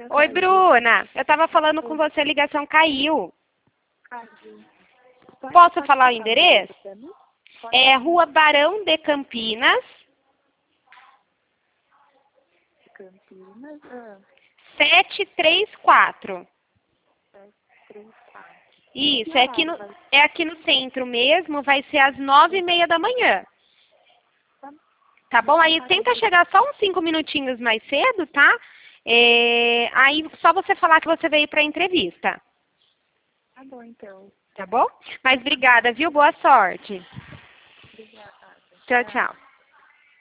Oi, Bruna. Eu tava falando com você, a ligação caiu. Posso falar o endereço? É Rua Barão de Campinas. Campinas, 734. 734. Isso, é aqui no centro mesmo, vai ser às 9h30 da manhã. Tá bom? Aí tenta chegar só uns 5 minutinhos mais cedo, tá? Aí só você falar que você veio pra entrevista. Tá bom, então. Tá bom? Mas obrigada, viu? Boa sorte. Obrigada. Tchau, tchau.